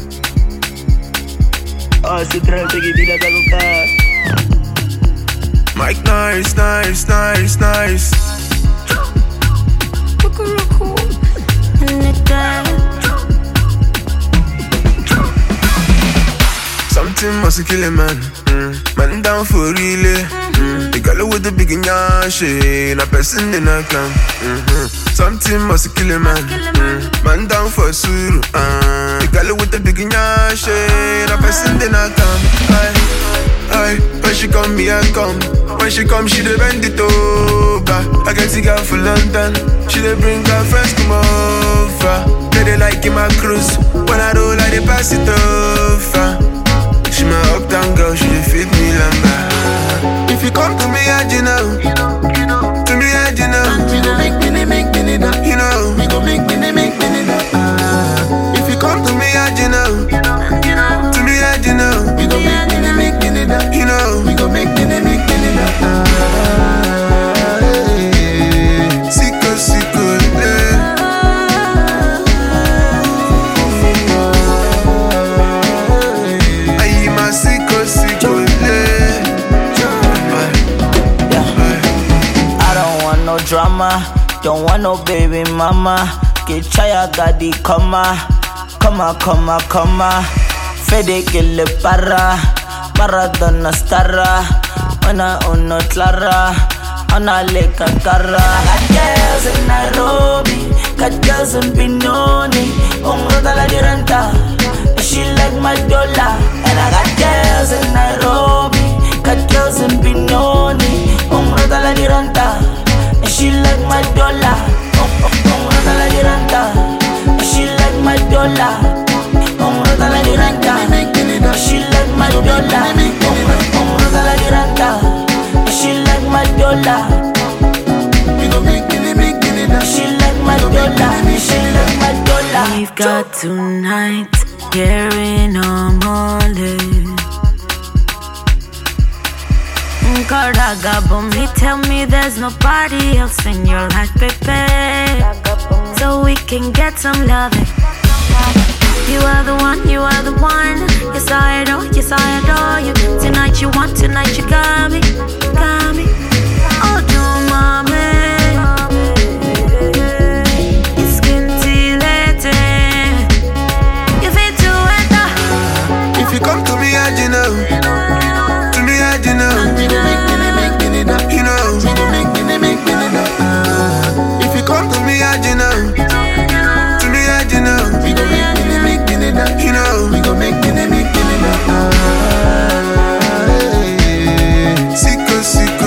Oh, si trate que tira da coca. Mike nice, nice, nice, nice. Something must kill a man. Man down for real. The girl with the big nyash, a person in a clan. Something must kill a man. Man down for suru. The girl with the big nyash, a person in a clan. Aye, when she come, me I come. When she come, she dey bend it over. I can see her for London. She dey bring her friends come over. They like in my cruise. When I roll, I dey pass it over. She my uptown girl, she dey fit me lamba. If you come to me, you know. To me, you know. We gon' make me that. You know. We gon' make me that. If you come to me, you know. To me, you know. We gon' make me that. You know. We gon' make me that. Sicko, sicko, Aye, my sicko, sicko, I don't want no drama, don't want no baby mama. Get chaya gadi koma, koma. Fede que le para, Maradona starra. Una uno clara, una le cantarra. Got girls in Nairobi, got girls in Benoni. Rota la diranta, she like my dollar. And I got girls in Nairobi, got girls in Benoni. Rota la diranta, she like my dollar. Rota la diranta, she like my dollar. Rota la diranta, she like my dollar. Rota la diranta, she like my dollar. We gon' make me that. She like my dollar. She like my dollar. We've got tonight here in Omole. Karagabumi, tell me there's nobody else in your life, baby. So we can get some loving. You are the one, you are the one. Yes, I adore you. Tonight you want, tonight you got me. Oh, do mommy. It's scintillating. You fit to enter. If you come to me, you know. To me, you know. We gon' make me that. You know. We gon' make me that. If you come to me, you know. To me, you know. We gon' make me that. You know. We gon' make me that. Sicko, sicko,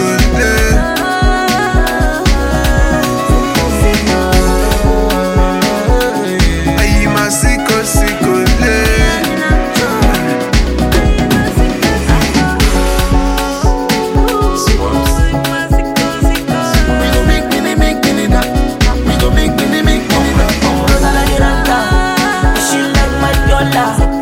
Aye, my sicko, sicko, We gon' make me that. We gon' make me that. Rota la diranta, she like my dollar.